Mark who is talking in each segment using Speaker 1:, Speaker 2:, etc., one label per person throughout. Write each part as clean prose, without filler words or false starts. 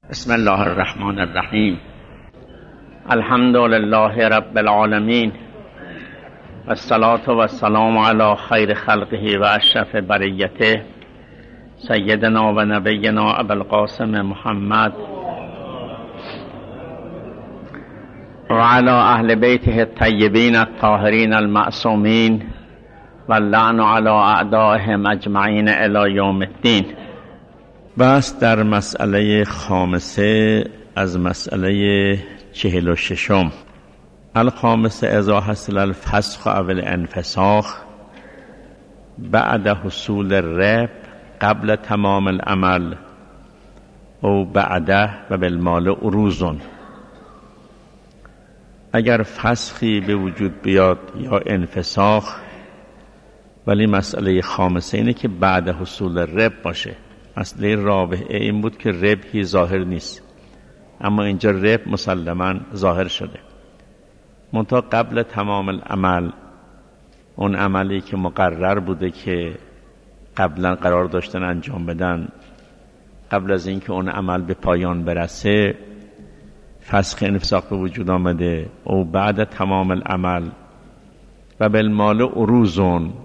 Speaker 1: بسم الله الرحمن الرحیم. الحمد لله رب العالمین و الصلاة و السلام علی خیر خلقه و اشرف بریته سیدنا و نبینا ابو القاسم محمد و علی اهل بیته الطیبین الطاهرین المعصومین و اللعن علی اعدائهم اجمعین الی یوم الدین. بس در مسئله خامسه از مسئله 46. الخامسه اذا حصل الفسخ او الانفساخ بعد حصول الرب قبل تمام العمل او بعده و بالمال عروض. اگر فسخی به وجود بیاد یا انفساخ، ولی مسئله خامسه اینه که بعد حصول رب باشه. مسئله رابعه این بود که ربحی ظاهر نیست، اما اینجا ربح مسلماً ظاهر شده. منتها قبل تمام العمل، اون عملی که مقرر بوده که قبلا قرار داشتن انجام بدن، قبل از اینکه اون عمل به پایان برسه فسخ انفساخ به وجود آمده او بعد تمام العمل و بالمال عروض،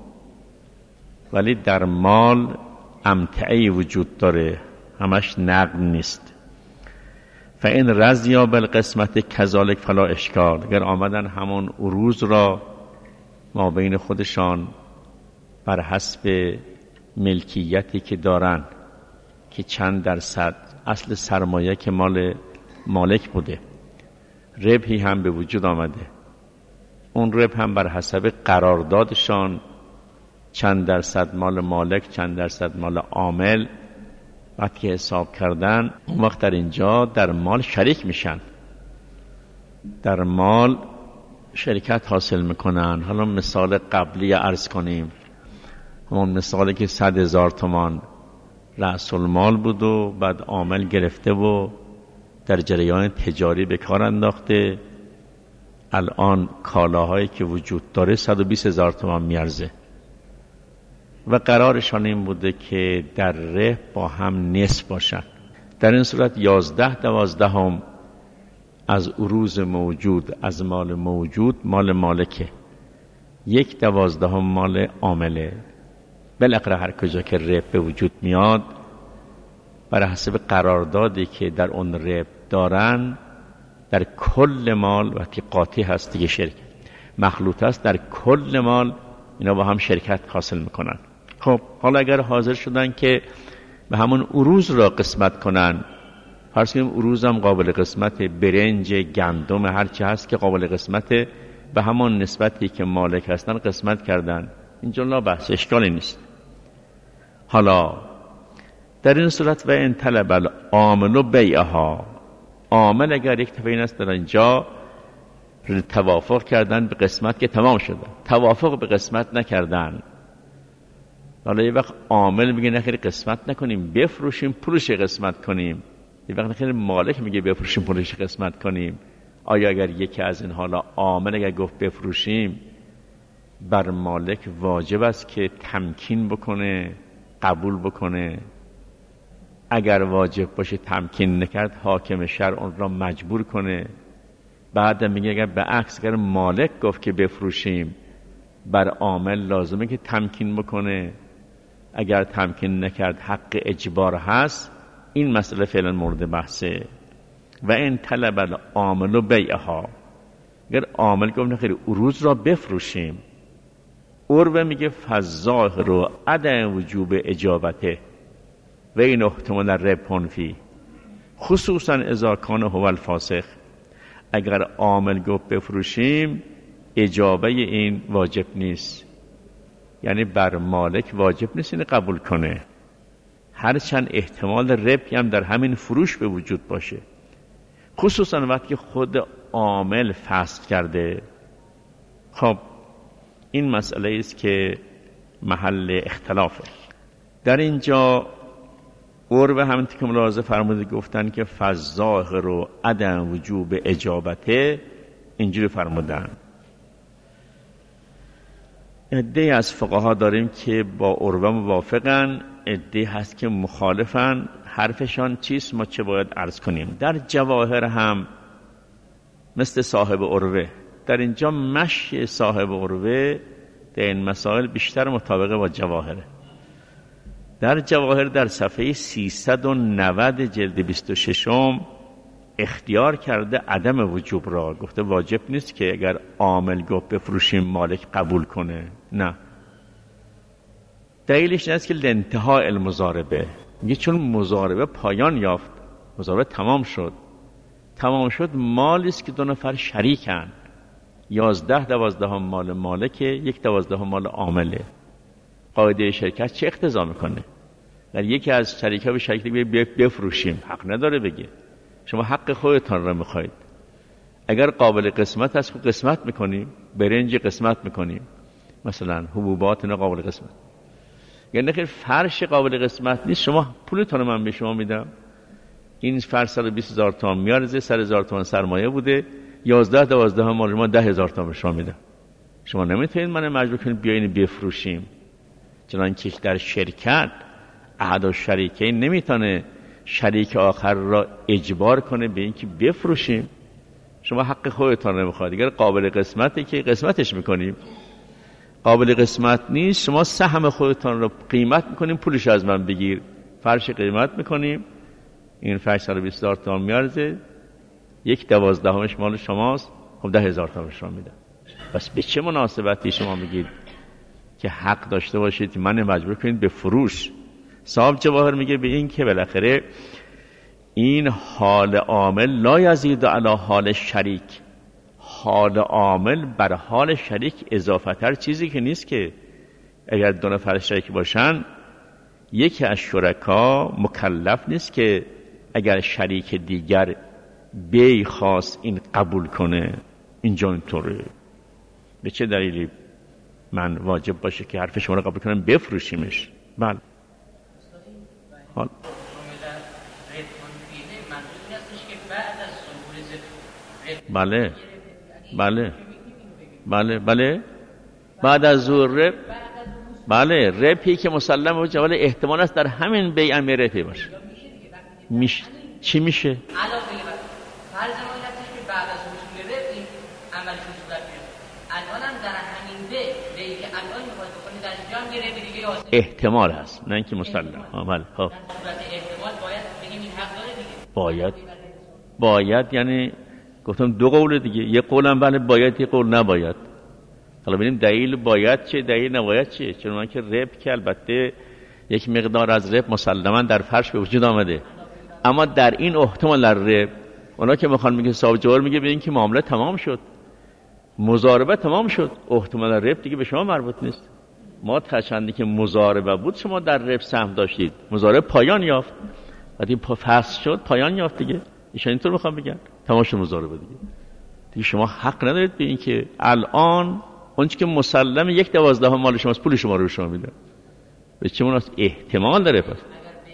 Speaker 1: ولی در مال امتعی وجود داره، همش نقد نیست. فإن رضیا بالقسمت کذالک فلا اشکال. اگر آمدن همون عروض را ما بین خودشان بر حسب ملکیتی که دارن که چند درصد اصل سرمایه که مال مالک بوده، ربحی هم به وجود آمده، اون ربح هم بر حسب قراردادشان چند درصد مال مالک چند درصد مال عامل وقتی حساب کردن، اون وقت در اینجا در مال شریک میشن، در مال شرکت حاصل میکنن. حالا مثال قبلی عرض کنیم، همون مثالی که 100,000 تومان رأس المال بود و بعد عامل گرفته و در جریان تجاری به کار انداخته، الان کالاهایی که وجود داره 120,000 تومان میارزه و قرارشان این بوده که در ربح با هم نصف باشن. در این صورت 11/12 از عروض موجود، از مال موجود، مال مالکه، 1/12 مال عامله. بالاخره هر کجا که ربح به وجود میاد بر حسب قراردادی که در اون ربح دارن، در کل مال وقتی قاطع هست دیگه شرکت مخلوط هست، در کل مال اینا با هم شرکت حاصل میکنن. خب حالا اگر حاضر شدن که به همون عروض را قسمت کنن، فرض کنیم عروض هم قابل قسمت، برنج، گندم، هر چی هست که قابل قسمت، به همون نسبتی که مالک هستن قسمت کردن، اینجا لا بحث، اشکالی نیست. حالا در این صورت و ان طلب العامل بیعها، عامل اگر یک طرف این است در اینجا توافق کردن به قسمت که تمام شده، توافق به قسمت نکردن، حالا یه وقت عامل میگه نخیر قسمت نکنیم بفروشیم پولش قسمت کنیم، یه وقت نخیر مالک میگه بفروشیم پولش قسمت کنیم. آیا اگر یکی از این حالا عامل اگر گفت بفروشیم، بر مالک واجب است که تمکین بکنه، قبول بکنه؟ اگر واجب باشه تمکین نکرد، حاکم شرع اون را مجبور کنه. بعد میگه اگر به عکس اگر مالک گفت که بفروشیم، بر عامل لازمه که تمکین بکنه. اگر تمکین نکرد حق اجبار هست. این مسئله فعلا مورد بحثه. و این طلب العامل بیعها، اگر عامل گفت نخیر عروض را بفروشیم، عروه میگه فالظاهر و عدم وجوب اجابته و این احتمال ربح فی، خصوصا اذا کان هو الفاسخ. اگر عامل گفت بفروشیم، اجابه این واجب نیست، یعنی بر مالک واجب نیست این قبول کنه، هرچند احتمال ربحی هم در همین فروش به وجود باشه، خصوصا وقتی خود عامل فسخ کرده. خب این مسئله است که محل اختلافه. در اینجا عروه همونطور که ملاحظه فرموده گفتن که فالظاهر و عدم وجوب اجابته، اینجوری فرمودن. عده‌ای از فقها داریم که با عروه موافقن، عده‌ای هست که مخالفن. حرفشان چیست؟ ما چه باید عرض کنیم؟ در جواهر هم مثل صاحب عروه، در اینجا مشی صاحب عروه در این مسائل بیشتر مطابقه با جواهره. در جواهر در صفحه 390 جلد 26 اختیار کرده عدم وجوب را، گفته واجب نیست که اگر عامل گفت بفروشیم مالک قبول کنه، نه. دلیلش این است که لانتهاء المضاربه، میگه چون مضاربه پایان یافت، مضاربه تمام شد، مالی است که دو نفر شریکن، 11/12 مال مالکه، 1/12 مال عامله. قاعده شرکت چه اقتضا میکنه؟ در یکی از شریکا به شریک دیگه بفروشیم، حق نداره بگه شما حق خودتان را میخواید. اگر قابل قسمت هست خب قسمت میکنیم، برنج قسمت میکنیم، مثلا حبوبات اینا قابل قسمت. یعنی خیلی فرش قابل قسمت نیست، شما پولتون من به شما میدم، این فرش 120,000 تومان میارزه، 100,000 تومان سرمایه بوده، 11/12 مال ما 10,000 تومان به شما میدم. شما نمیتونید من مجبور کنید بیاین بفروشیم. چنانکه در شرکت احد الشریکین نمیتونه شریک آخر را اجبار کنه به اینکه بفروشیم. شما حق خودتان رو میخواید، اگر قابل قسمته که قسمتش میکنیم، قابل قسمت نیست شما سهم خودتان رو قیمت میکنیم، پولش از من بگیر، فرش قیمت میکنیم، این فرش 120,000 تومان میارزه، 1/12 مال شماست، خب 10,000 تومان شما میدم. بس به چه مناسبتی شما میگید که حق داشته باشید من مجبور کنید به فروش؟ صاحب جواهر میگه به این که بالاخره این حال عامل لا یزید علی حال شریک، حال عامل بر حال شریک اضافه تر چیزی که نیست که اگر دو نفر شریک باشن یکی از شرکا مکلف نیست که اگر شریک دیگر بی خواست این قبول کنه. اینجا اینطوره. به چه دلیلی من واجب باشه که حرف شما رو قبول کنم بفروشیمش؟ بله. حال بله بله بله بله بعد از ظهر رب، بله ربی که مسلم و جوال احتمال است در همین بیع امیر ربی باشه. میشه چی میشه؟ علاوه بر فرض ما هستش که بعد از حصول رب این عمل صورت میاد. الان هم در همین بیعی که الان میخواد بکنه در اینجا هم یه رب دیگه واسه احتمال هست، نه اینکه مسلم. بله. خب در صورت احتمال باید بگیم این حق داره دیگه. باید یعنی گفتم دو قول دیگه، یه قولم بله باید، یه قول نباید. حالا ببینیم دلیل باید چه، دلیل نباید چه. چون من که رب که البته یک مقدار از رب مسلماً در فرش به وجود آمده، اما در این احتمال در رب اونا که میخوان میگه صاحب جوار میگه به این که معامله تمام شد، مضاربه تمام شد، احتمال رب دیگه به شما مربوط نیست. ما چندی که مضاربه بود شما در رب سهم داشتید، مضاربه پایان یافت، وقتی فصل شد پایان یافت دیگه. ایشون اینطور میخوام بگن تمام شد مضاربه دیگه شما حق ندارید به این که الان اون چیزی که مسلم 1/12 مال شماست پول شما رو به شما میده. به چه مناسبت؟ احتمال داره. پس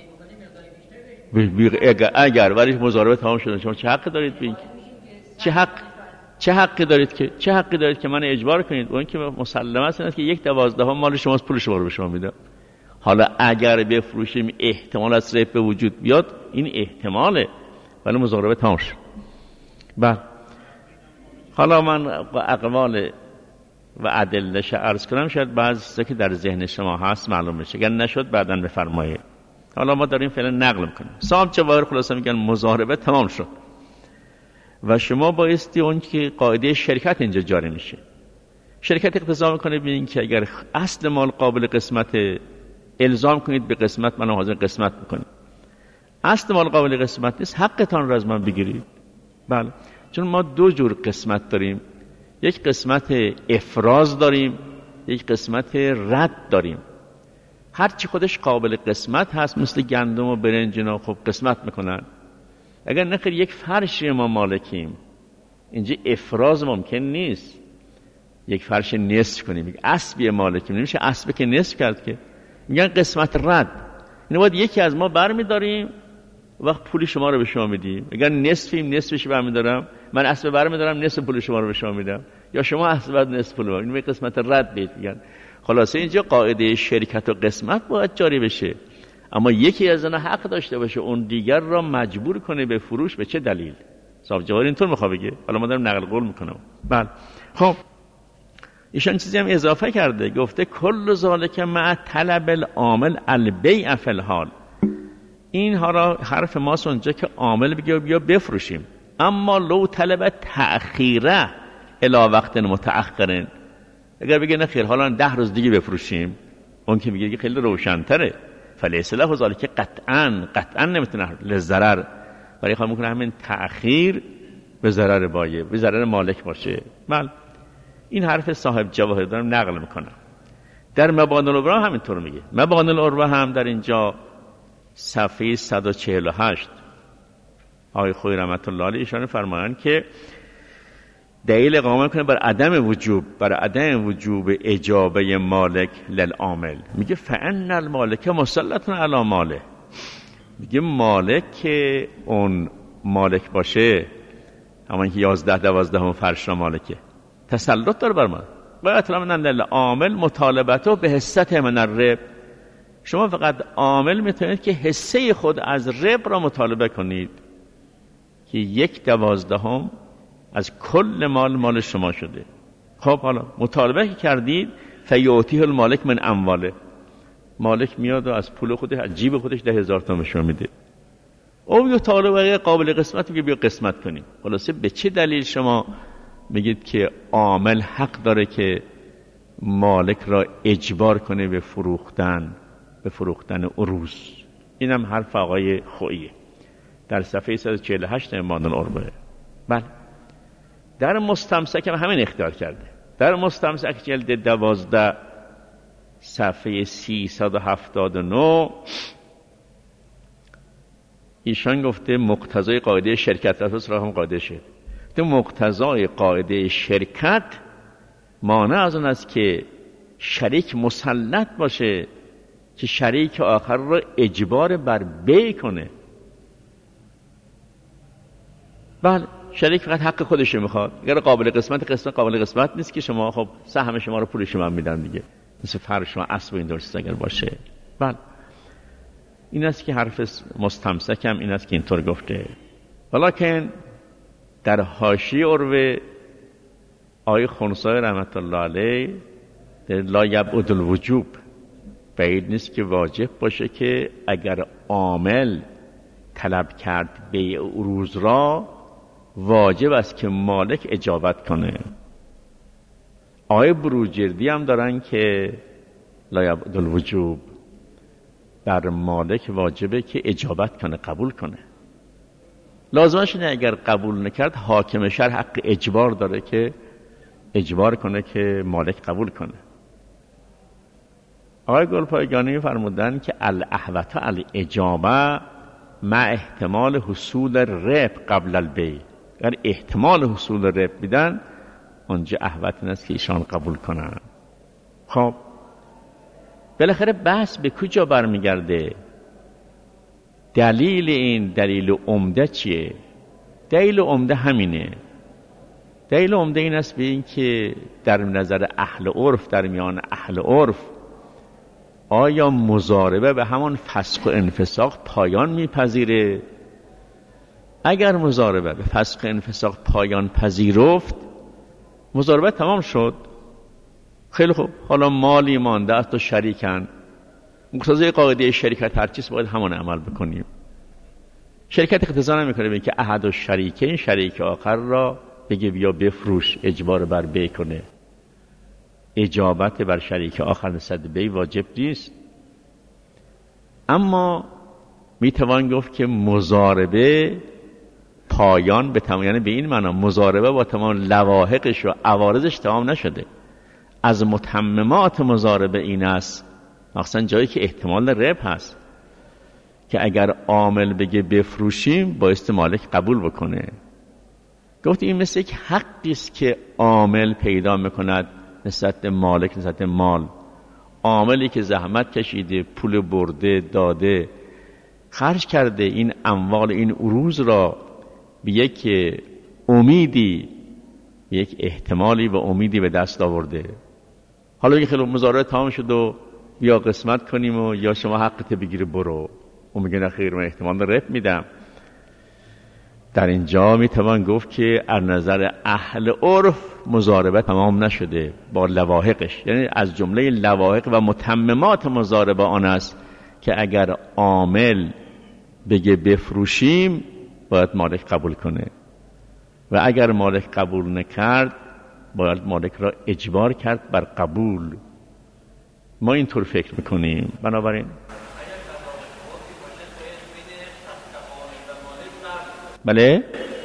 Speaker 1: اگر ولی مضاربه تمام شد شما چه حق دارید به این؟ چه حقی دارید که من اجبار کنید؟ اون که مسلم است که 1/12 مال شماست پول شما رو به شما میده. حالا اگر بفروشیم احتمال از رب به وجود بیاد، این احتماله، ولی مضاربه تمام شد. بله. حالا من اقوال و ادله‌اش عرض کنم، شاید بعضی که در ذهن شما هست معلوم بشه، اگر نشد بعداً بفرمایید. حالا ما داریم فعلا نقل میکنیم. صاحب جواهر خلاصه میگن مضاربه تمام شد و شما بایستی اون که قاعده شرکت اینجا جاری میشه. شرکت اقتضا میکنه ببینید که اگر اصل مال قابل قسمت، الزام کنید به قسمت، من حاضر قسمت میکنم. اصل مال قابل قسمت نیست، حقتان را از من بگیرید. بله. چون ما دو جور قسمت داریم، یک قسمت افراز داریم، یک قسمت رد داریم. هرچی خودش قابل قسمت هست مثل گندم و برنج اینا خب قسمت میکنن. اگر نخیر یک فرشی ما مالکیم، اینجا افراز ممکن نیست، یک فرش نصف کنیم. یک اسبی مالکیم، نمیشه اسبی که نصف کرد که، میگن قسمت رد. اینو باید یکی از ما برمیداریم وقت پول شما رو به شما میدیم. اگر نصفیم نصفش برمیدارم، من اسب برمیدارم نصف پول شما رو به شما میدم، یا شما اسب بعد نصف پول من. اینو به قسمت رد میگن. خلاصه اینجا قاعده شرکت و قسمت باید جاری بشه، اما یکی از اینا حق داشته باشه اون دیگر را مجبور کنه به فروش. به چه دلیل؟ صاحب جواهر اینطور میخواد بگه. حالا ما داریم نقل قول میکنم. بله خب ایشان چیزی هم اضافه کرده، گفته کل ذالک مع طلب العامل البیع فی الحال. اینها را حرف ماست اونجا که عامل بگه بیا بفروشیم، اما لو طلب تأخیره الی وقت متأخرین، اگر بگه نه خیر حالا 10 روز دیگه بفروشیم، اون که میگه خیلی روشن‌تره. فلیس له ذالک قطعا نمیتونه للضرر، برای خواهد میکنه همین تأخیر به ضرر بایع، به ضرر مالک باشه. بله این حرف صاحب جواهر دارم نقل میکنم. در مبانی العربه همینطور میگه. مبانی العربه هم در اینجا صفحه 148 آقای خویی رحمت الله علیه ایشان فرمایند که دلیل اقامه کنه بر عدم وجوب اجابه مالک للعامل. میگه فان المالک مسلط علی ماله، میگه مالک که اون مالک باشه، همون که 11 فرش را مالکه، تسلط داره بر من. و اطلاع من للعامل مطالبته به حصته من الرب. شما فقط عامل میتونید که حصه خود از رب را مطالبه کنید که 1/12 از کل مال شما شده. خب حالا مطالبه که کردید فیعطیه المالک من امواله، مالک میاد و از پول خودش از جیب خودش 10,000 تومان شما میده. او یه طالبه قابل قسمت میگه بیا قسمت کنیم. خلاصه به چه دلیل شما میگید که عامل حق داره که مالک را اجبار کنه به فروختن عروض؟ اینم حرف آقای خویی در صفحه 148 مبانی العربه. بله در مستمسک هم همین اختیار کرده. در مستمسک جلد 12 صفحه 379 ایشان گفته مقتضای قاعده شرکت اساس را هم قاعده شد. مقتضای قاعده شرکت مانع از اون است که شریک مسلط باشه که شریک آخر را اجبار بر بیع کنه. بله شریک فقط حق خودش میخواد، اگر قابل قسمت نیست که شما خب سهم شما رو پول شما میدن دیگه، مثل فرش شما اسب این درست اگر باشه. بله این است که حرف مستمسک هم این است که اینطور گفته. ولیکن در حاشیه عروه آقای خنثی رحمت الله علیه لا یبعد الوجوب، بعید نیست که واجب باشه که اگر عامل طلب کرد بیع عروض را واجب است که مالک اجابت کنه. آقای بروجردی هم دارن که لا یبعد الوجوب، بر مالک واجبه که اجابت کنه، قبول کنه. لازمش اینه اگر قبول نکرد حاکم شرع حق اجبار داره که اجبار کنه که مالک قبول کنه. آقای گلپایگانی فرمودن که الاحوط الاجابه مع احتمال حصول رب قبل البیع. اگر احتمال حصول رب میدن اونجا احوط این است که ایشان قبول کنن. خب بالاخره بحث به کجا برمیگرده؟ دلیل عمده چیه؟ دلیل عمده همینه. دلیل عمده این است به این که در نظر اهل عرف، در میان اهل عرف، آیا مضاربه به همان فسخ و انفساخ پایان میپذیره؟ اگر مضاربه به فسخ و انفساخ پایان پذیرفت، مضاربه تمام شد. خیلی خوب، حالا مالی مانده است و شریکن، مقتضای قاعده شرکت هر چیز باید همان عمل بکنیم. شرکت اقتضا نمیکنه به که احد و شریکین شریک آخر را بگه بیا بفروش، اجبار بر بیع کنه. اجابت بر شریک آخر نسبت بیع واجب نیست. اما میتوان گفت که مضاربه پایان به تمام، یعنی به این معنا مضاربه با تمام لواحقش و عوارضش تمام نشده. از متممات مضاربه این است، مخصوصا جایی که احتمال ربح هست، که اگر عامل بگه بفروشیم بایستی مالک قبول بکنه. گفت این مثل یک حقی است که عامل پیدا میکند نسبت مالک، نسبت مال. عاملی که زحمت کشیده، پول برده، داده، خرج کرده، این اموال، این عروض را به یک امیدی، یک احتمالی و امیدی به دست آورده. حالا بگه خیلی مزارع تمام شد و یا قسمت کنیم و یا شما حقت بگیری برو، اون میگه نه خیر، من احتمال رب میدم. در اینجا میتوان گفت که از نظر اهل عرف مضاربه تمام نشده با لواحقش، یعنی از جمله لواحق و متممات مضاربه آن است که اگر عامل بگه بفروشیم باید مالک قبول کنه و اگر مالک قبول نکرد باید مالک را اجبار کرد بر قبول. ما اینطور فکر میکنیم. بنابراین بله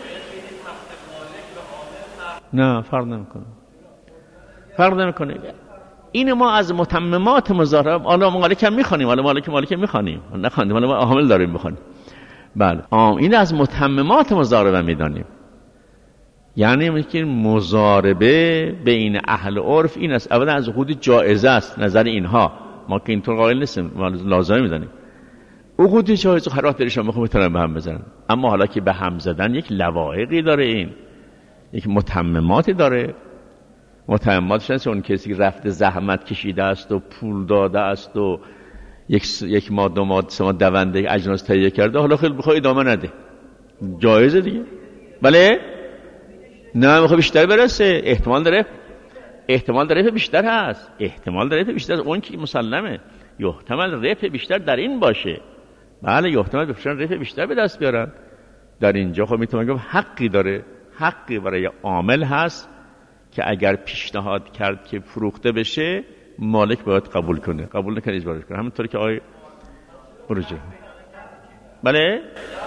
Speaker 1: نه فرق نمیکنه. این ما از متممات مضاربه، حالا مالک هم میخوانیم، حالا مالک میخوانیم، نخواندیم، حالا ما عامل داریم بخوانیم. بله این از متممات مضاربه میدانیم. یعنی میگیم مضاربه بین اهل عرف این است، اولا از عقود جائزه است نظر اینها، ما که اینطور قائل نیستیم، ما لازمه میدانیم عقود جایز خرات درشان بخوام میتونن به هم بزنن، اما حالا که به هم زدن یک لواحقی داره، این یک متمماتی داره. متمماتش هست اون کسی که رفته زحمت کشیده است و پول داده است و یک ماه دو ماه سه ماه دونده اجناس تهیه کرده، حالا خیلی بخواه ادامه نده، جایزه دیگه. بله نه میخواه بیشتر برسه، احتمال داره بیشتر هست، احتمال داره بیشتر، اون که مسلمه یحتمل رفع بیشتر در این باشه. بله یحتمل بفشن رفع بیشتر به دست بیارن. در اینجا خب میتونم بگم حقی داره، حقی برای عامل هست که اگر پیشنهاد کرد که فروخته بشه مالک باید قبول کنه، قبول نکنه اجبارش کنه، همونطوری که آقای بروجه. بله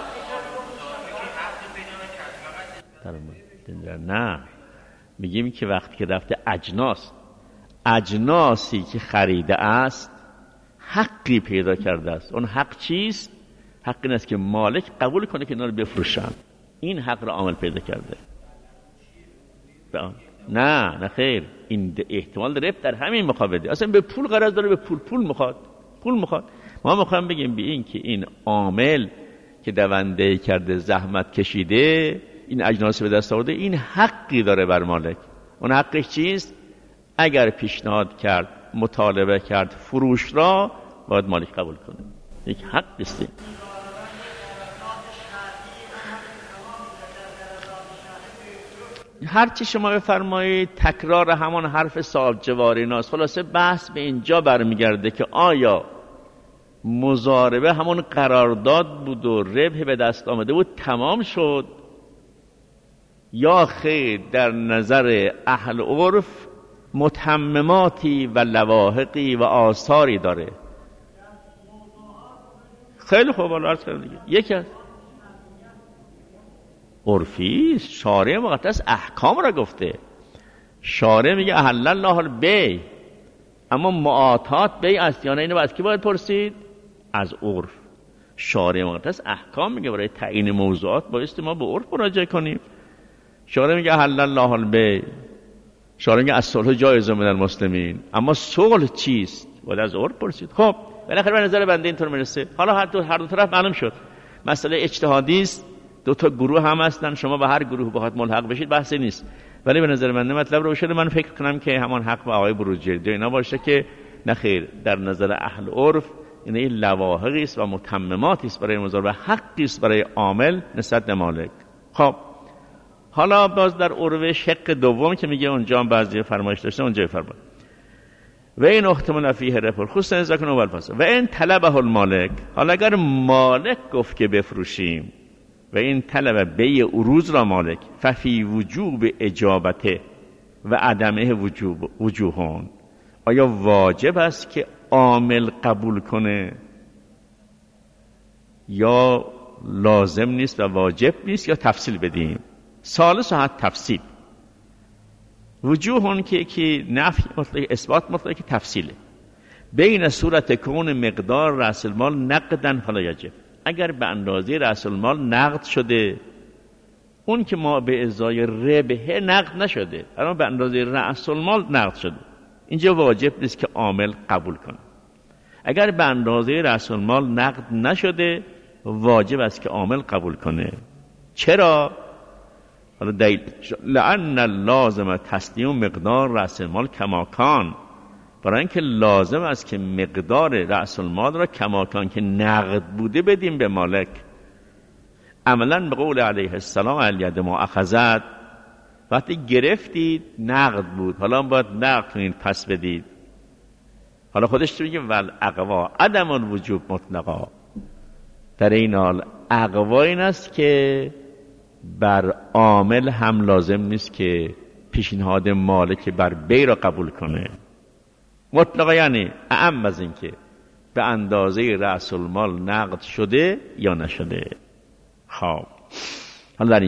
Speaker 1: نه میگیم که وقتی که رفته اجناسی که خریده است حقی پیدا کرده است. اون حق چیست؟ حق این است که مالک قبول کنه که اینا رو بفروشن. این حق رو عامل پیدا کرده. نه خیر، این احتمال داره در همین مقابله. اصلا به پول غرض داره، به پول میخواد. ما میخوایم بگیم به این که این عامل که دونده کرده زحمت کشیده این اجناس به دست آورده، این حقی داره بر مالک. اون حقش چیست؟ اگر پیشنهاد کرد، مطالبه کرد فروش را، باید مالک قبول کنه. یک حق است. هرچی شما بفرمایید تکرار همان حرف صاحب جواری ناست. خلاصه بحث به اینجا برمیگرده که آیا مضاربه همون قرارداد بود و ربح به دست آمده بود تمام شد یا خیر در نظر اهل عرف متمماتی و لواحقی و آثاری داره. خیلی خوب عرض کردم دیگه. یکی از عرفی شارع مقدس احکام را گفته. شارع میگه احل الله البیع، اما معاطات بیع است یا نه، اینو از کی باید پرسید؟ از عرف. شارع مقدس احکام میگه برای تعیین موضوعات بایستی ما به عرف مراجعه کنیم. شارع میگه احل الله البیع، شارع میگه الصلح جایز من المسلمین، اما صلح چیست؟ باید از عرف پرسید. خب بالاخره به نظر بنده اینطور میرسه. حالا هر دو طرف معلوم شد مسئله اجتهادی است، دو تا گروه هم هستن، شما به هر گروه بخواد ملحق بشید بحثی نیست، ولی به نظر من مطلب رو شده من فکر کنم که همان حق با آقای بروجردی اینا باشه که نخیر در نظر اهل عرف این لواحقی است و متمماتی است برای مضاربه، حقی است برای عامل نسبت به مالک. خب حالا باز در عروه شق دوم که میگه اونجا هم بعضی فرمایش داشته، اونجا فرمایش و این احتمال فیه رفع خصوصا اذا کان اول فصل و این طلبه المالک. حالا اگر مالک گفت که بفروشیم و این طلب بیع عروض را مالک، ففی وجوب اجابته و عدمه وجوهون، آیا واجب است که عامل قبول کنه یا لازم نیست و واجب نیست، یا تفصیل بدیم؟ ثالث حد تفصیل. وجوهون که نفی مطلق، اثبات مطلق، که تفصیله. بین صورت کون مقدار رأس المال نقدن فلا یجب، اگر به اندازه رأس المال نقد شده، اون که ما به ازای ربح نقد نشده اما به اندازه رأس المال نقد شده، اینجا واجب نیست که عامل قبول کنه. اگر به اندازه رأس المال نقد نشده واجب است که عامل قبول کنه. چرا؟ لأن اللازم تسلیم مقدار رأس المال کما کان برای اینکه لازم است که مقدار رأس المال را کماکان که نقد بوده بدیم به مالک. عملا به قول علیه السلام الید ما اخذت، وقتی گرفتید نقد بود، حالا باید نقد کنید پس بدید. حالا خودش میگه ول اقوا عدم الوجوب مطلقا. در این حال اقوا این است که بر عامل هم لازم نیست که پیشنهاد مالک بر بی را قبول کنه مطلقا، یعنی اعم از این که به اندازه رأس المال نقد شده یا نشده. خب حالا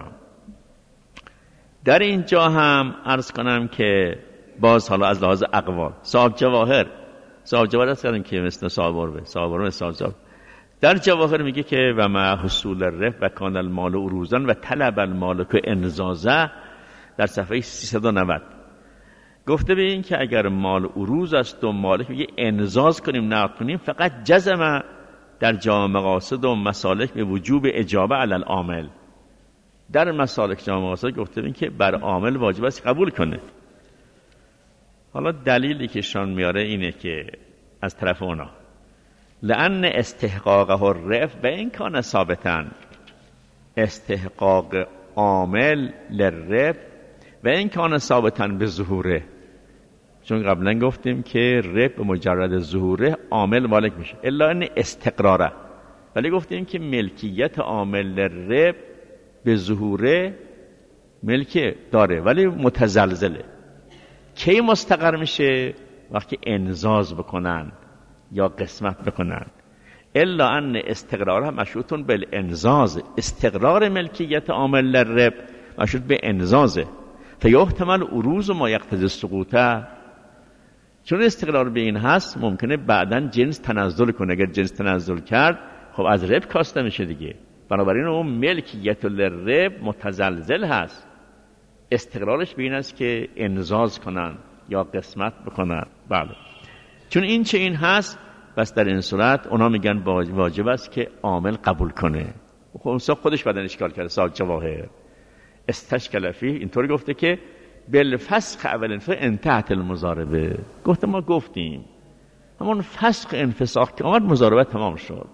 Speaker 1: در اینجا هم عرض کنم که باز حالا از لحاظ اقوال صاحب جواهر است کردیم که مثل صاحب در جواهر میگه که و مع حصول الربح و کان المال عروضا و طلب المالک انزازه، در صفحه 390 گفته به این که اگر مال عروض است و مالک میگه انزاز کنیم نقد کنیم، فقط جزم در جامع مقاصد و مسالک به وجوب اجابه علی العامل. در مسالک جامع مقاصد گفته به این که بر عامل واجب است قبول کنه. حالا دلیلی که شان میاره اینه که از طرف اونا لأن استحقاقه الربح و این کان ثابتاً، استحقاق عامل للربح و این کان ثابتاً به ظهوره، چون قبلا گفتیم که ربح به مجرد ظهوره عامل مالک میشه الا ان استقراره، ولی گفتیم که ملکیت عامل للربح به ظهوره ملک داره ولی متزلزله. کی مستقر میشه؟ وقتی انزاز بکنن یا قسمت بکنن. الا ان استقرارها مشروط بالانزاز، استقرار ملکیت عامل للربح مشروط به انزازه. فیحتمل عروض ما یقتضی السقوط، چون استقرار به این هست ممکنه بعداً جنس تنزل کنه. اگر جنس تنزل کرد خب از ربح کاسته میشه دیگه. بنابراین اون ملکیت للربح متزلزل هست، استقرارش به این است که انزاز کنن یا قسمت بکنن. بله، چون این چه این هست، بس در این صورت اونا میگن واجب است که عامل قبول کنه. خودش بعدن اشکال کرده صاحب جواهر استشکل فیه، اینطوری گفته که بالفسخ اول انتهت المضاربه. ما گفتیم همون فسخ انفساخ که آمد مضاربه تمام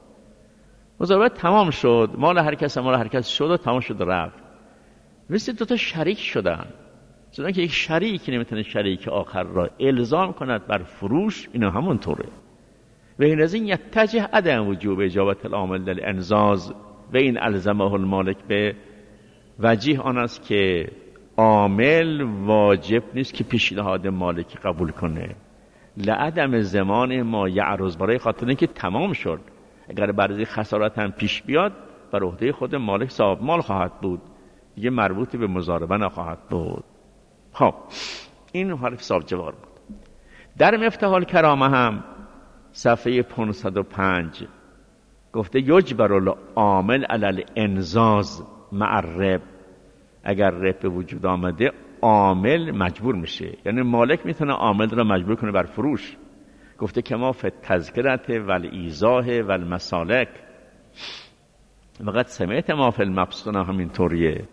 Speaker 1: شد، مال هر کس شد و تمام شد و رفت. مثل دوتا شریک شدن، چون که یک شریک نمیتونه شریک آخر را الزام کند بر فروش، اینا همون طوره. و این از این یتجه عدم وجوب اجابت العامل للانزاز و این الزمه المالک به وجیه آن است که عامل واجب نیست که پیشنهاد مالک قبول کنه لعدم زمان ما یعرض، برای خاطر اینکه تمام شد. اگر برای خسارت هم پیش بیاد بر عهده خود مالک صاحب مال خواهد بود، دیگه مربوط به مضاربه نخواهد بود. خب این حرف صاحب جوار بود. در مفتاح الکرامه هم صفحه 505 گفته یجبر العامل علی الانزاز مع الربح، اگر ربح به وجود آمده عامل مجبور میشه، یعنی مالک میتونه عامل را مجبور کنه بر فروش. گفته که ما فی التذکرة والایضاح والمسالک، فقط سمعت ما فی المبسوط همین طوریه.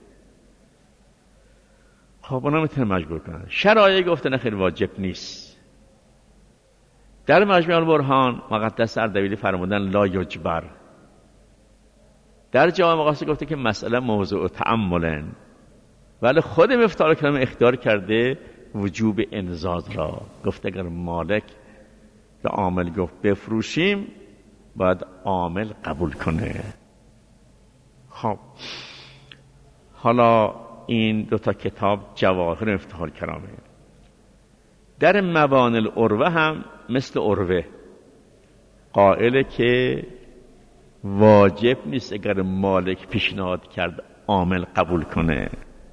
Speaker 1: خب اونا میتونه مجبور کنن. شرایع گفته نه خیلی واجب نیست. در مجموع البرهان مقدس اردبیلی فرمودن لا یجبر. در جامع مقاصد گفته که مسئله موضوع تأملن، ولی خود مفتاح الکرامه اختیار کرده وجوب انزاز را. گفته اگر مالک به عامل گفت بفروشیم باید عامل قبول کنه. خب حالا این دوتا کتاب جواهر مفتاح الکرامه. در موانع العروه هم مثل عروه قائله که واجب نیست اگر مالک پیشنهاد کرد عامل قبول کنه.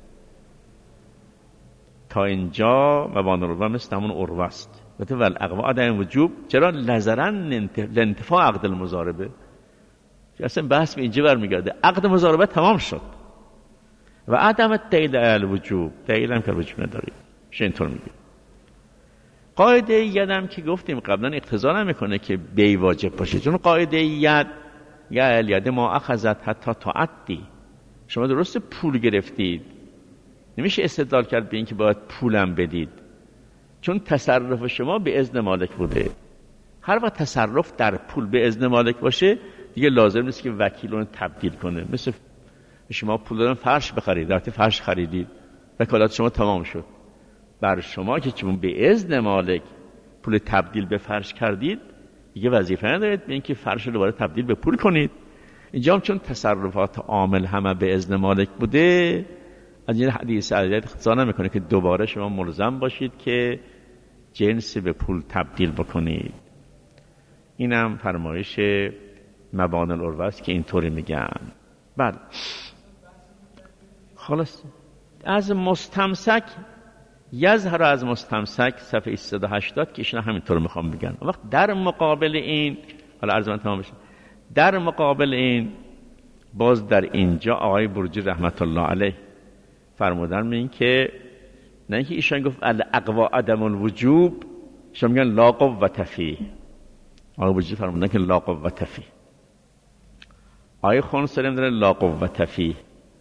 Speaker 1: تا اینجا موانع العروه مثل همون عروه است. ول اقوا عدم وجوب، چرا نظرا لانتفاع عقد المضاربه، اصلا بحث به اینجا برمیگرده. عقد مضاربه تمام شد و عدم الدلیل علی الوجوب، دلیل هم که وجوب نداره. اینطور میگه. قاعده یدم که گفتیم قبلا اقتضا نمیکنه که بی واجب باشه، چون قاعده ید یا الید ما اخذت حتی تعدی. شما درست پول گرفتید، نمیشه استدلال کرد به این که باید پولم بدید. چون تصرف شما به اذن مالک بوده. هر وقت تصرف در پول به اذن مالک باشه دیگه لازم نیست که وکیل اون تبدیل کنه. مثل شما پول دادن فرش بخرید، رفتی فرش خریدید، وکالت شما تمام شد. بر شما که چون به اذن مالک پول تبدیل به فرش کردید دیگه وظیفه ندارید به اینکه فرش رو دوباره تبدیل به پول کنید. اینجا هم چون تصرفات عامل همه به اذن مالک بوده، از این حدیث علیت اختصار نمیکنه که دوباره شما ملزم باشید که جنس به پول تبدیل بکنید. اینم فرمایش مبانی العروة است که اینطوری میگن. بعد خلاص از مستمسک یظهر از مستمسک صفحه 380 که ایشون همینطور میخوام بگن. وقت در مقابل این، حالا عرض من تمام بشه، در مقابل این باز در اینجا آقای برجی رحمت الله علیه فرمودن میگن که نه اینکه ایشان گفت الاقوا عدم الوجوب، ایشان میگن لا قوة فیه. آقای برجی فرمودن که لا قوة فیه. آقای خونسری میگن لا قوة فیه.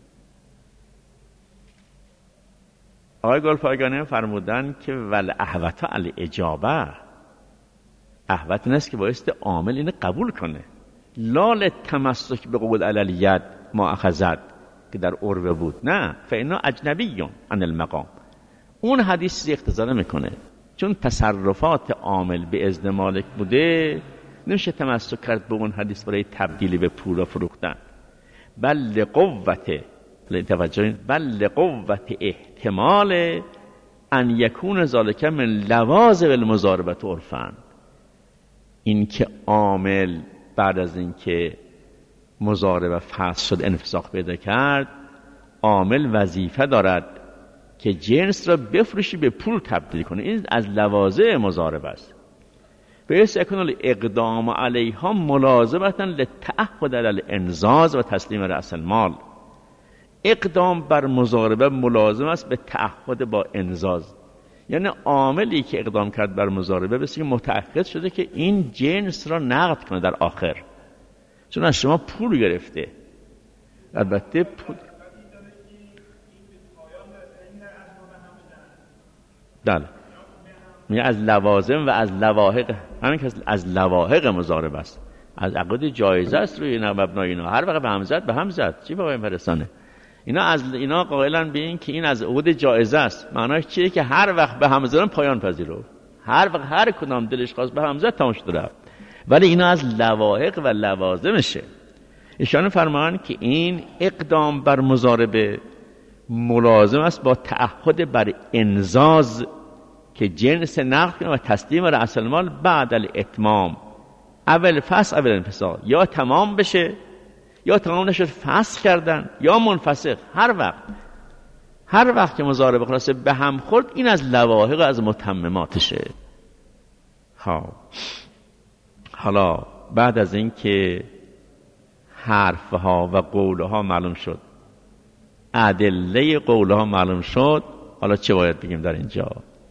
Speaker 1: آقای گلپایگانی فرمودن که ول احوط الاجابه، احوط نیست که بایستی عامل اینه قبول کنه. لا للتمسک به قول علی الید ما اخذت که در عروه بود، نه فإنه اجنبی عن المقام. اون حدیث اقتضا نمیکنه، چون تصرفات عامل به اذن مالک بوده نمیشه تمسک کرد به اون حدیث برای تبدیلی به پول و فروختن. بل لقوته احتمال ان یکون ذالک من لوازم المضاربه عرفا، این که عامل بعد از اینکه مضاربه فسخ شد انفساخ پیدا کرد، عامل وظیفه دارد که جنس را بفروشی به پول تبدیل کنه. این از لوازم مضاربه است. بیس اکنون الاقدام علیها ملازمتا للتعهد علی الانزاز و تسلیم رأس المال. اقدام بر مضاربه ملازم است به تعهد با انزاز، یعنی عاملی که اقدام کرد بر مضاربه بسیار متعهد شده که این جنس را نقد کنه در آخر، چون از شما پول گرفته. البته پول بله میگه از لوازم و از لواحق، همین که از لواحق مضاربه است، از عقد جایزه است روی اینا مبنای اینا. هر وقت به هم زد چی واقعا فرستانه. اینا قائلن به این که این از عقد جایزه است. معناش چیه؟ که هر وقت به هم زدن پایان پذیرو، هر وقت هر کدام دلش خواست به هم زد تمام شد رفت. ولی اینا از لواحق و لوازمشه. ایشان فرمان که این اقدام بر مضاربه ملازم است با تعهد بر انزاز که جنس نقد کنه و تسلیم رأس المال بعد الاتمام، اول فسخ اول انفساخ، یا تمام بشه یا تمام نشد فسخ کردن یا منفسخ. هر وقت که مضاربه خلاصه به هم خورد، این از لواحق از متمماتشه. حالا بعد از این که حرفها و قولها معلوم شد، ادله قولها معلوم شد، حالا چه باید بگیم در اینجا؟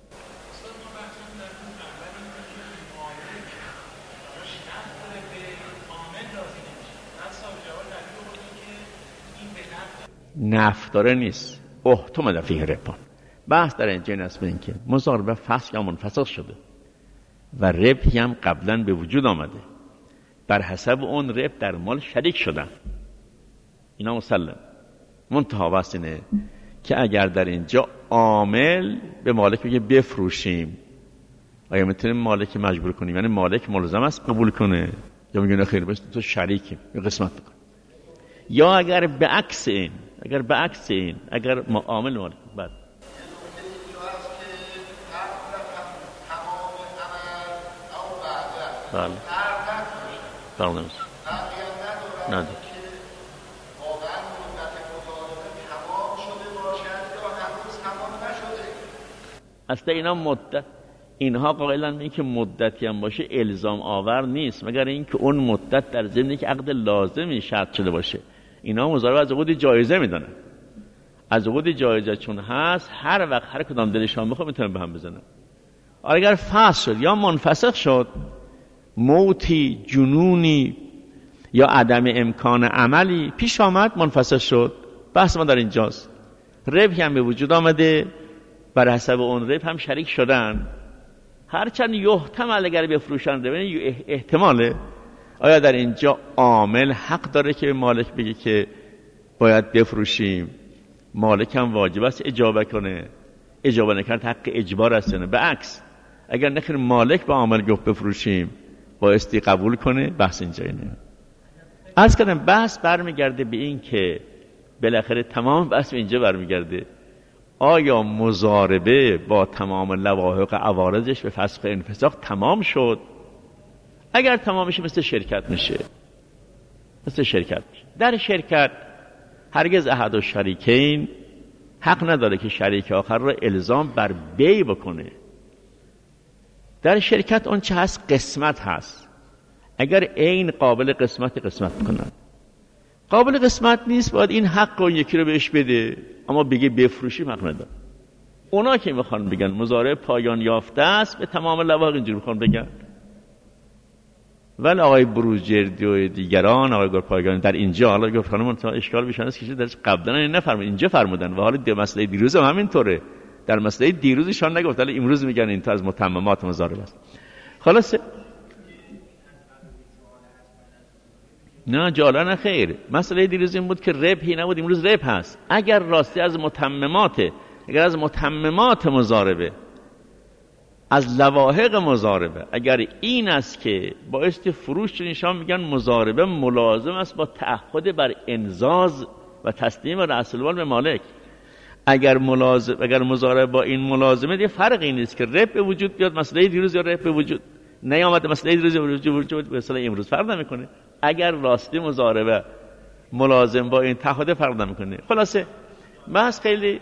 Speaker 1: نفداره نیست، احتمال فیه ربان. بحث در اینجا این است به این که مضاربه فسخ یا منفسخ شده و ربحی هم قبلا به وجود آمده، بر حسب اون ربح در مال شریک شدن، اینا مسلم. منتها بحث اینه که اگر در اینجا عامل به مالک بگه بفروشیم، آیا میتونیم مالک مجبور کنیم؟ یعنی مالک ملزم است قبول کنه یا میگه خیر بس تو شریکیم یا قسمت بکن؟ یا اگر به عکس این، اگر عامل مالک بعد بله بله نه اصلا اینا مدت، اینها قائلن این که مدتی هم باشه الزام آور نیست، مگر اینکه اون مدت در ضمن که عقد لازمی شرط شده باشه. اینا مضاربه از عقد جایزه میدونن، از عقد جایزه چون هست هر وقت هر کدام دلشان بخواد میتونن به هم بزنن. اگر فسخ شد یا منفسخ شد، موتی، جنونی یا عدم امکان عملی پیش آمد، منفسخ شد، بحث ما در اینجاست. ربحی هم به وجود آمده، بر حسب اون رب هم شریک شدن، هرچند یحتمل اگر بفروشن رب احتماله. آیا در اینجا عامل حق داره که به مالک بگه که باید بفروشیم؟ مالک هم واجب است اجابه کنه. اجابه نکرد حق اجبار است نه. به عکس اگر نخیر مالک به عامل گفت بفروشیم بایستی قبول کنه. بحث اینجا اینه. عرض کردم بحث برمیگرده به این که بالاخره تمام بحث به اینجا برمیگرده آیا مضاربه با تمام لواحق عوارضش به فسخ و انفساخ تمام شد؟ اگر تمام میشه مثل شرکت میشه. در شرکت هرگز احد و شریکین حق نداره که شریک آخر را الزام بر بیع بکنه. در شرکت اون چه هست قسمت هست. اگر عین قابل قسمت کنن، قابل قسمت نیست باید این حق رو یکی رو بهش بده، اما بگه بفروشیم حق نداره. اونا که میخوان بگن مضاربه پایان یافته است به تمام لواحق اینجوری میخوان بگن. ولی آقای بروجردی و دیگران، آقای گلپایگانی در اینجا حالا گفت خانم اشکال بیشتر است که درش قبلا نفرمودن اینجا فرمودن و حالا مسئله دیروز هم همینطوره. در مسئله دیروزشان نگفت ولی امروز میگن این تا از متممات مضاربه است. خلاص نه جالانه خیر. مسئله دیروز این بود که ربحی نبود، امروز ربح هست. اگر راستی از متمماته، اگر از متممات مضاربه، از لواحق مضاربه اگر این است که باعث فروش نشان میگن مضاربه ملازم است با تعهد بر انزاز و تسلیم رأس المال به مالک. اگر مضاربه با این ملازمه دیگه فرقی نیست که ربح به وجود بیاد مسئله دیروز یا ربح به وجود نیامده مسئله دیروز به وجود مثلا امروز فرق نمیکنه. اگر راستی مضاربه ملازم با این تعهد فرق نمیکنه. خلاصه بحث خیلی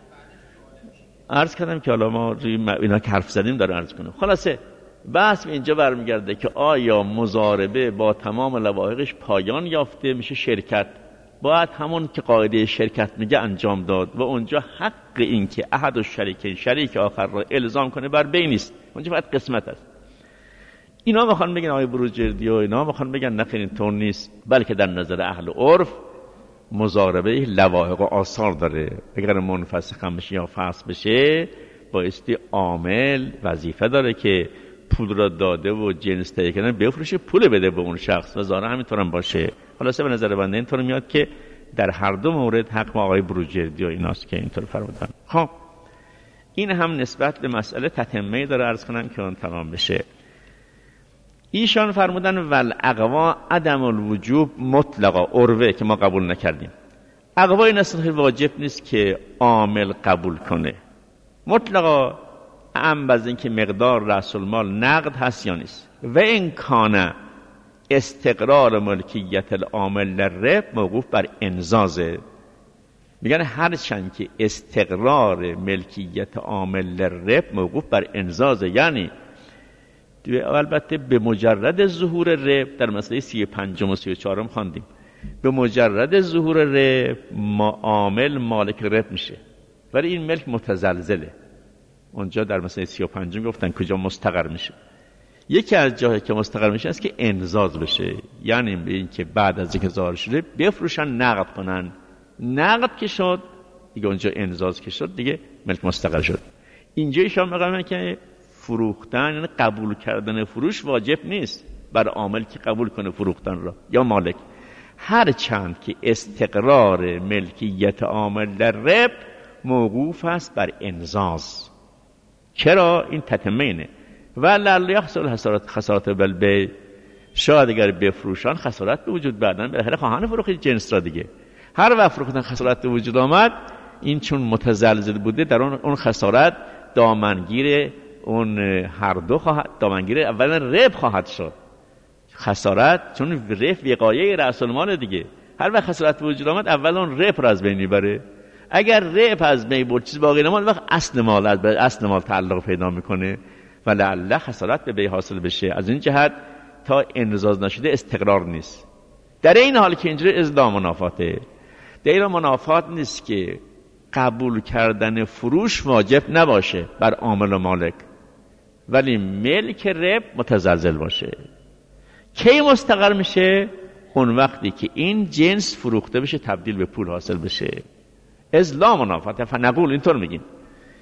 Speaker 1: عرض کردم که حالا ما اینا که حرف زدیم داره عرض کنم. خلاصه بحث به اینجا برمیگرده که آیا مضاربه با تمام لواحقش پایان یافته میشه شرکت، باید همون که قاعده شرکت میگه انجام داد و اونجا حق این که احد و شریک آخر را الزام کنه بر بین نیست، اونجا فقط قسمت است. اینا میخوان بگن آقای بروجردی و اینا میخوان بگن نه اینطور نیست، بلکه در نظر اهل عرف مضاربه لواحق و آثار داره. اگر منفسخ بشه یا فسخ بشه بایستی عامل وظیفه داره که پول را داده و جنس تهیه کردن بفروشه، پول بده به اون شخص و ظاهرا همینطور هم باشه. خلاصه به نظر بنده اینطور میاد که در هر دو مورد حق آقای بروجردی و ایناست که اینطور فرمودن. خب این هم نسبت به مسئله تتمه داره عرض کنم که اون تمام بشه. ایشان فرمودن والاقوا عدم الوجوب مطلقا، عروه که ما قبول نکردیم. اقوای نسخ واجب نیست که عامل قبول کنه مطلقا، اهم از این که مقدار رأس المال نقد هست یا نیست. و این کانه استقرار ملکیت العامل للربح موقوف بر انزازه. میگن هرچند که استقرار ملکیت عامل للربح موقوف بر انزازه، یعنی البته به مجرد ظهور ربح در مسئله 35 و 34 خواندیم، به مجرد ظهور ربح عامل مالک ربح میشه، ولی این ملک متزلزله. اونجا در مسئله 35 گفتن کجا مستقر میشه. یکی از جاهایی که مستقر میشه است که انزاز بشه، یعنی به این که بعد از اینکه ظاهر شده بفروشن نقد کنن. نقد که شد دیگه اونجا انزاز که شد دیگه ملک مستقر شد. اینجا ایشان میگن که فروختن یعنی قبول کردن فروش واجب نیست بر عامل که قبول کنه فروختن را یا مالک، هر چند که استقرار ملکیت عامل در ربح موقوف است بر انزاز. چرا؟ این تتمه اینه و لعل یحصل خسارت بالبیع، شاید اگر بفروشن خسارت به وجود بعدن بالاخره خواهان فروخت جنس را دیگه. هر وقت فروختن خسارت به وجود آمد، این چون متزلزل بوده در اون خسارت دامنگیر اون هر دو خواهد، دامنگیر اولا ربح خواهد شد. خسارت چون ربح وقایع رأس المال دیگه، هر وقت خسارت به وجود آمد اول اون ربح را از بین میبره. اگر ربح از بین برد چیز باقی نماند وقت اصل مال تعلق پیدا میکنه و لعل خسارت به بی حاصل بشه. از این جهت تا انزاز نشده استقرار نیست. در این حال که اینجوری ازلا منافاته، در این منافات نیست که قبول کردن فروش واجب نباشه بر عامل و مالک، ولی ملک ربح متزلزل باشه. کی مستقر میشه؟ اون وقتی که این جنس فروخته بشه تبدیل به پول حاصل بشه. ازلا منافات فنقول اینطور میگیم.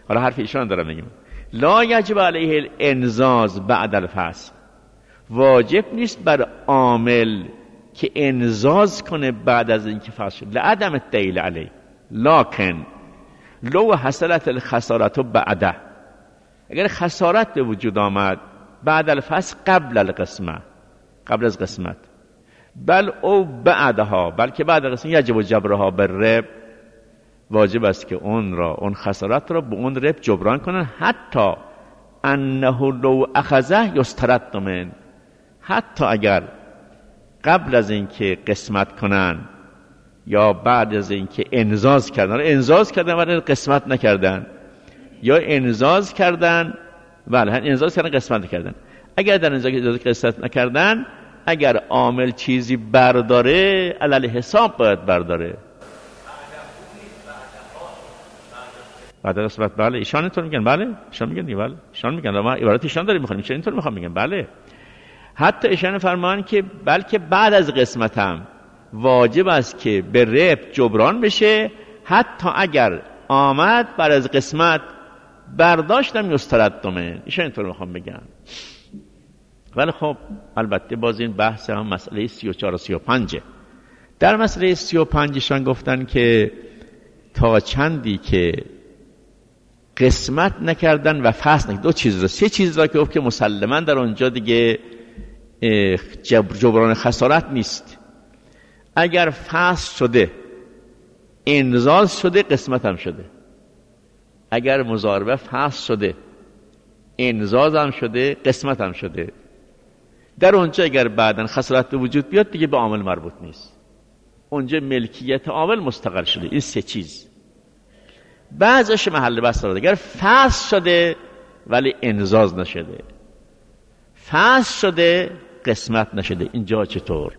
Speaker 1: حالا حرف ایشان دارم میگم لا یجب علیه الانزاز بعد الفسخ، واجب نیست بر عامل که انزاز کنه بعد از اینکه فسخ شد، لعدم الدلیل علیه، لکن لو حصلت الخسارت بعده، اگر خسارت به وجود آمد بعد الفسخ قبل القسمه، قبل از قسمت، بل او بعدها، بلکه بعد قسمت، یجب جبرها بالرب، واجب است که اون خسارت را به اون رب جبران کنن، حتی انه لو اخذه یسترد من، حتی اگر قبل از اینکه قسمت کنن یا بعد از اینکه انزاز کردن ولی قسمت نکردن، یا انزاز کردن بله انزاز کردن قسمت نکردن، اگر در انزاز قسمت نکردن، اگر عامل چیزی برداره علل حساب باید برداره بعد قسمت. بله ایشان اینطور میگن، بله ایشان میگن دیگه، بله ایشان میگن، ما عبارت ایشان داریم میخونیم، ایشان اینطور میخوام میگن بله. حتی ایشان فرمان که بلکه بعد از قسمت هم واجب است که به رب جبران بشه، حتی اگر آمد بعد از قسمت برداشتم یسترد من، ایشان اینطور میخوام بگن. ولی خب البته باز این بحث هم مسئله 34 و 35. در مسئله 35 ایشان گفتن که تا چندی که قسمت نکردن و فسخ نکردن، دو چیز را، سه چیز را که مسلماً در اونجا دیگه جبران خسارت نیست. اگر فسخ شده، انزاز شده، قسمت هم شده. اگر مضاربه فسخ شده، انزاز هم شده، قسمت هم شده، در اونجا اگر بعداً خسارت به وجود بیاد دیگه به عامل مربوط نیست، اونجا ملکیت عامل مستقر شده. این سه چیز بعضش محل بحث داره. اگر فسخ شده ولی انزاز نشده، فسخ شده قسمت نشده، اینجا چطور؟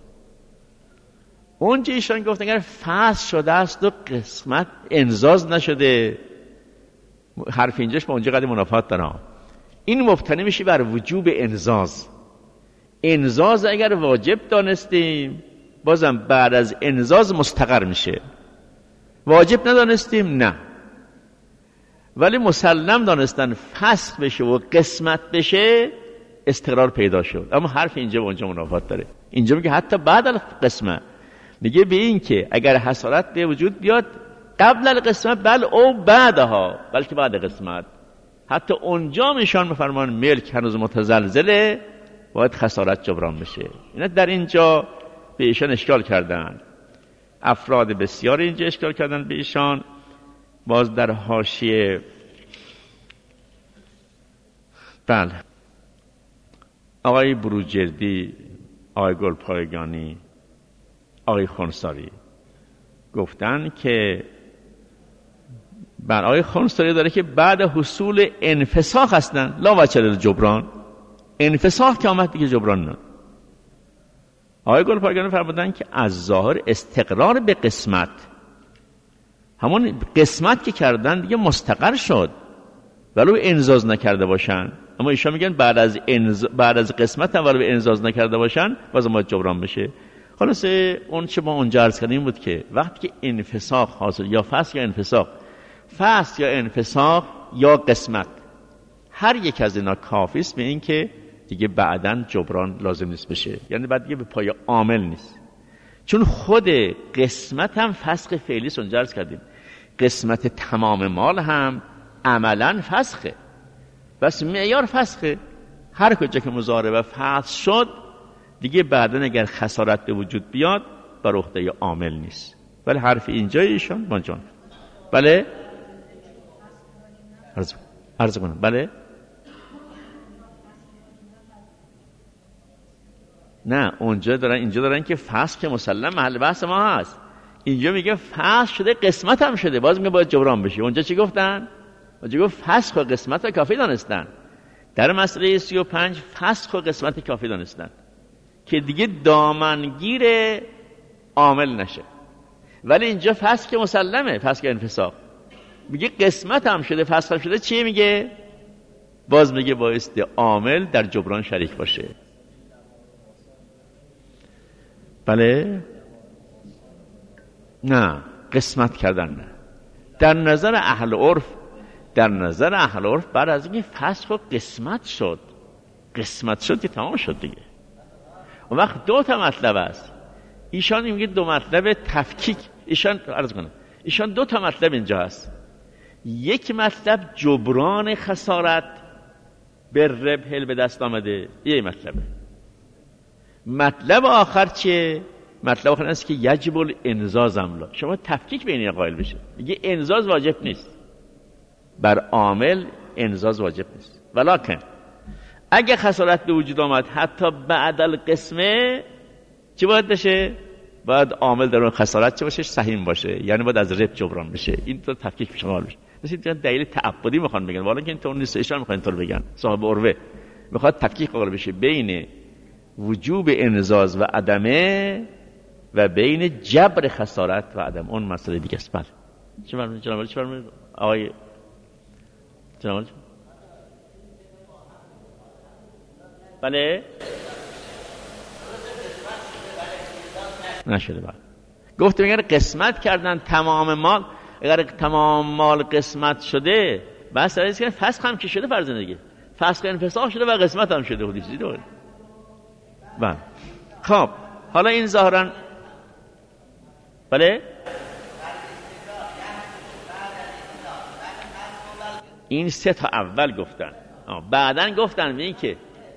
Speaker 1: اونجا ایشان گفتن اگر فسخ شده است و قسمت انزاز نشده، حرف اینجاش با اونجا قدر منافات داره. این مبتنی میشه بر وجوب انزاز. انزاز اگر واجب دانستیم بازم بعد از انزاز مستقر میشه، واجب ندانستیم نه، ولی مسلم دانستن فسخ بشه و قسمت بشه استقرار پیدا شد. اما حرف اینجا و اونجا منافات داره. اینجا میگه حتی بعد از قسمت، میگه به این که اگر حسارت به وجود بیاد قبل القسمت بل او بعدها، بلکه بعد قسمت، حتی اونجا میشان بفرمان ملک هنوز متزلزله، باید خسارت جبران بشه. اینا در اینجا به ایشان اشکال کردن، افراد بسیار اینجا اشکال کردن به ایشان. باز در حاشیه بله آقای بروجردی، آقای گلپایگانی، آقای خونساری گفتن که بر آقای خونساری داره که بعد حصول انفساخ هستن لا وجه جبران، انفساخ که آمد دیگه جبران نه. آقای گلپایگانی فرمودن که از ظاهر استقرار به قسمت، همون قسمت که کردن دیگه مستقر شد ولو انزاز نکرده باشن. اما ایشان میگن بعد از قسمت هم ولو انزاز نکرده باشن باز ما جبران بشه. خلاصه اون چه ما اونجا عرض کردیم بود که وقتی که انفساخ حاصل، یا فسخ یا انفساخ، فسخ یا انفساخ یا قسمت، هر یک از اینا کافی است به این که دیگه بعداً جبران لازم نیست بشه، یعنی بعد دیگه به پای عامل نیست. چون خود قسمت هم فسخ فعلی است. اونجا عرض کردیم قسمت تمام مال هم عملاً فسخه، بس معیار فسخه. هر کجا که مضاربه فسخ شد دیگه بعداً اگر خسارت به وجود بیاد بر عهده عامل نیست. ولی حرف اینجا ایشان بانجان بله عرض کنم بله نه، اونجا دارن، اینجا دارن که فسخ که مسلم محل بحث ما هست. اینجا میگه فسخ شده قسمت هم شده، باز میگه باید جبران بشه. اونجا چی گفتن؟ اونجا گفت فسخ و قسمت کافی دانستن. در مسئله 35 فسخ و قسمت کافی دانستن که دیگه دامنگیر عامل نشه. ولی اینجا فسخ که مسلمه، فسخ انفساخ، میگه قسمت هم شده، فسخ هم شده، چی میگه؟ باز میگه بایستی عامل در جبران شریک باشه. بله نه، قسمت کردن نه. در نظر اهل عرف در نظر اهل عرف بعد از اینکه فسخ و قسمت شد که تمام شد دیگه. اون وقت دو تا مطلب است. ایشان میگه دو مطلب تفکیک، ایشان دو تا مطلب اینجا هست. یک مطلب جبران خسارت به ربح به دست آمده، یه مطلبه. مطلب آخر چیه؟ مطلب آخر است که یجب الانزاز املا. شما تفکیک بین این قائل بشه، میگه انزاز واجب نیست، بر عامل انزاز واجب نیست، ولکن اگه خسارت به وجود آمد حتی بعد القسمه چی باید بشه؟ باید عامل در اون خسارت چه باشه؟ سهیم باشه، یعنی باید از ربح جبران بشه. این تو تفکیک پیش قائل بشه. مثلا دلیل تعبدی میخوان بگن، والا که اینطور نیست، ایشان میخوان اینطور بگن. صاحب عروه میخواد تفکیک قائل بشه بین وجوب انزاز و عدمه و بین جبر خسارت و عدم. اون مسئله دیگه است. بله چه فرمایید آقای جناب؟ بله نشده. بله گفتم اگر قسمت کردن تمام مال، اگر تمام مال قسمت شده بس است که فسخ هم که شده فرض دیگه، فسخ انفساخ شده و قسمت هم شده خودی چیزی دوره. بله خب حالا این ظاهرا بله این سه تا اول گفتن، بعدن گفتن به این که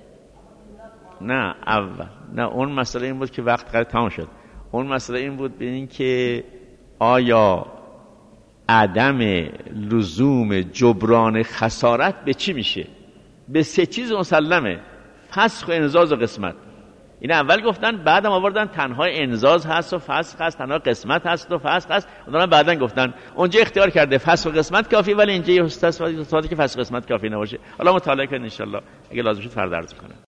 Speaker 1: نه اول نه، اون مسئله این بود که وقت قرار تمام شد. اون مسئله این بود به این که آیا عدم لزوم جبران خسارت به چی میشه؟ به سه چیز مسلمه: فسخ و انزاز و قسمت. این اول گفتن، بعدم آوردن تنها انزاز هست و فسخ هست، تنها قسمت هست و فسخ هست. اونها بعدن گفتن اونجا اختیار کرده فسخ و قسمت کافی، ولی اینجا یه استاد که فسخ و قسمت کافی نباشه. حالا مطالعه کنین ان شاء الله، اگه لازم شد فردا عرض کنم.